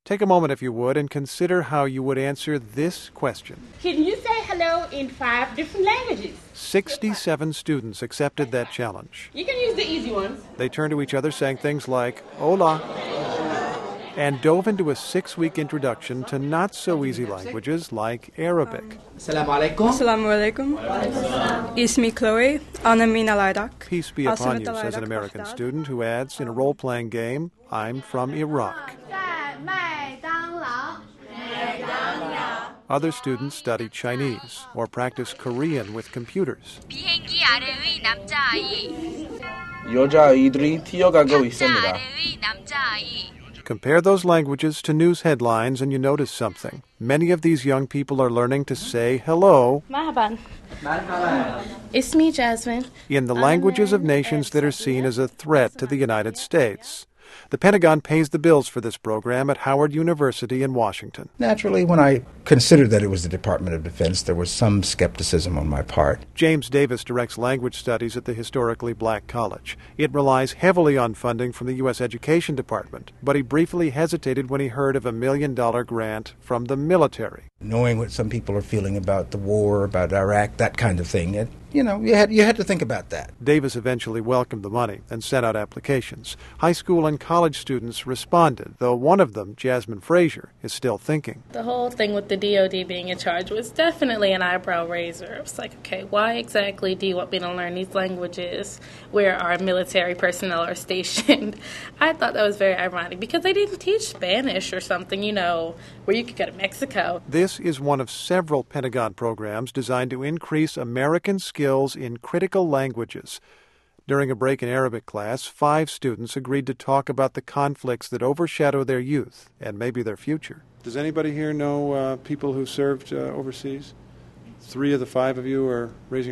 Take a moment, if you would, and consider how you would answer this question. Can you say hello in 5 different languages? 67 students accepted that challenge. You can use the easy ones. They turned to each other saying things like, hola, and dove into a 6-week introduction to not-so-easy languages like Arabic. Assalamu alaikum. Assalamu alaikum. Ismi Chloe. Ana min al-Iraq. Peace be upon you, says an American student who adds, in a role-playing game, I'm from Iraq. Other students study Chinese or practice Korean with computers. 비행기 아래의 남자아이. 여자아이들이 뛰어가고 있습니다. 아래의 남자아이. Compare those languages to news headlines and you notice something. Many of these young people are learning to say hello Marhaban. Ismi Jasmine. in the languages of nations that are seen as a threat to the United States. The Pentagon pays the bills for this program at Howard University in Washington. Naturally, when I considered that it was the Department of Defense, there was some skepticism on my part. James Davis directs language studies at the historically black college. It relies heavily on funding from the U.S. Education Department, but he briefly hesitated when he heard of a $1 million grant from the military. Knowing what some people are feeling about the war, about Iraq, that kind of thing, you had to think about that. Davis eventually welcomed the money and sent out applications. High school and college students responded, though one of them, Jasmine Frazier, is still thinking. The whole thing with the DOD being in charge was definitely an eyebrow raiser. It was like, okay, why exactly do you want me to learn these languages where our military personnel are stationed? I thought that was very ironic because they didn't teach Spanish or something, where you could go to Mexico. This is one of several Pentagon programs designed to increase American skills in critical languages. During a break in Arabic class, 5 students agreed to talk about the conflicts that overshadow their youth and maybe their future. Does anybody here know people who served overseas? 4 of the 5 of you are raising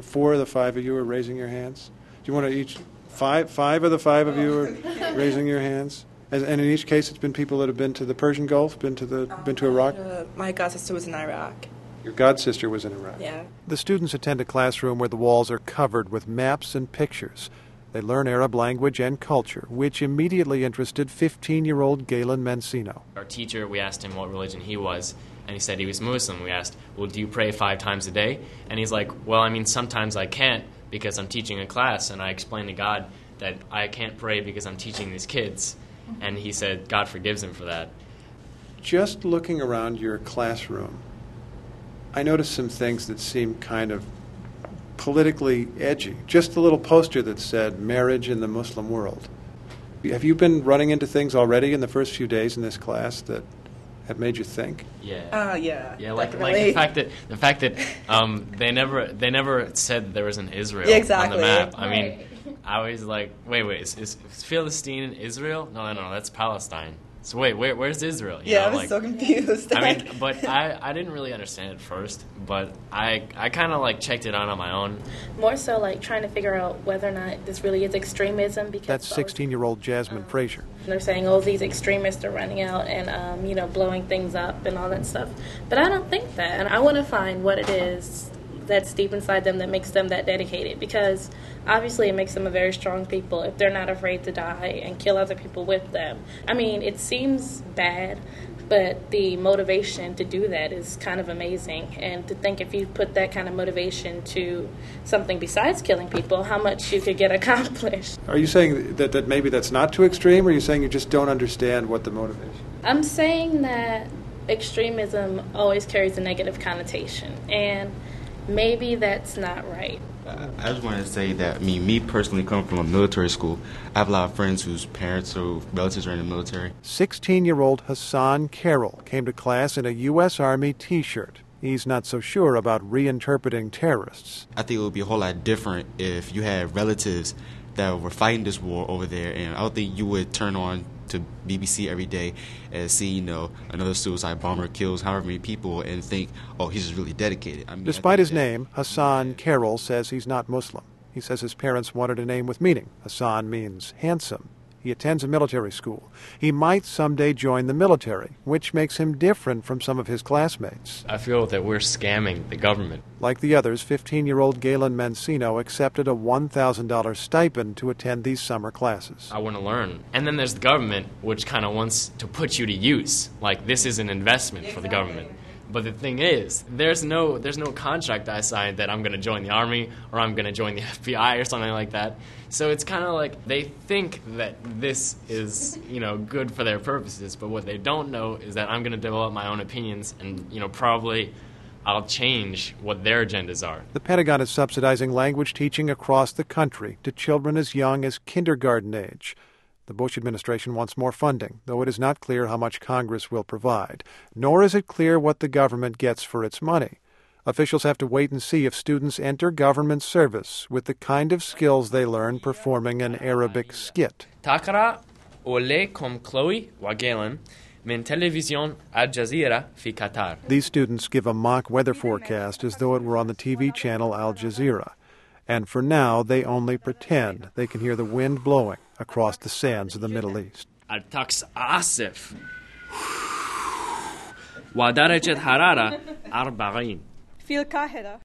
your hands. Do you want to each, 5 of the 5 of you are raising your hands? And in each case, it's been people that have been to the Persian Gulf, been to Iraq? My godsister was in Iraq. Your godsister was in Iraq. Yeah. The students attend a classroom where the walls are covered with maps and pictures. They learn Arab language and culture, which immediately interested 15-year-old Galen Mancino. Our teacher, we asked him what religion he was, and he said he was Muslim. We asked, well, do you pray 5 times a day? And he's like, well, I mean, sometimes I can't because I'm teaching a class, and I explained to God that I can't pray because I'm teaching these kids. And he said God forgives him for that. Just looking around your classroom, I noticed some things that seem kind of politically edgy. Just a little poster that said marriage in the Muslim world. Have you been running into things already in the first few days in this class that have made you think? Yeah. Yeah, like the fact that they never said there was an Israel on the map. I mean, I was like, wait, is Philistine in Israel? No, that's Palestine. So wait, where's Israel? I was so confused. I mean, but I didn't really understand it first, but I kind of checked it out on my own. More so trying to figure out whether or not this really is extremism. Because that's 16-year-old Jasmine Frazier. They're saying, these extremists are running out and, blowing things up and all that stuff. But I don't think that. And I want to find what it is that's deep inside them that makes them that dedicated, because obviously it makes them a very strong people if they're not afraid to die and kill other people with them. I mean, it seems bad, but the motivation to do that is kind of amazing. And to think if you put that kind of motivation to something besides killing people, how much you could get accomplished. Are you saying that maybe that's not too extreme, or are you saying you just don't understand what the motivation? I'm saying that extremism always carries a negative connotation, and maybe that's not right. I just wanted to say that, me personally, coming from a military school, I have a lot of friends whose parents or relatives are in the military. 16-year-old Hassan Carroll came to class in a U.S. Army T-shirt. He's not so sure about reinterpreting terrorists. I think it would be a whole lot different if you had relatives that were fighting this war over there, and I don't think you would turn on to BBC every day and see, another suicide bomber kills however many people and think, he's just really dedicated. Despite his name, Hassan Carroll says he's not Muslim. He says his parents wanted a name with meaning. Hassan means handsome. He attends a military school. He might someday join the military, which makes him different from some of his classmates. I feel that we're scamming the government. Like the others, 15-year-old Galen Mancino accepted a $1,000 stipend to attend these summer classes. I want to learn. And then there's the government, which kind of wants to put you to use. Like, this is an investment for the government. But the thing is, there's no contract I signed that I'm going to join the Army or I'm going to join the FBI or something like that. So it's kind of like they think that this is, good for their purposes, but what they don't know is that I'm going to develop my own opinions and, probably I'll change what their agendas are. The Pentagon is subsidizing language teaching across the country to children as young as kindergarten age. The Bush administration wants more funding, though it is not clear how much Congress will provide, nor is it clear what the government gets for its money. Officials have to wait and see if students enter government service with the kind of skills they learn performing an Arabic skit. تقرأ أولي كم كلوي وغيلن من تلفزيون الجزيرة في قطر. These students give a mock weather forecast as though it were on the TV channel Al Jazeera. And for now, they only pretend they can hear the wind blowing across the sands of the Middle East. الطقس عاصف ودرجة حرارة 40. في القاهرة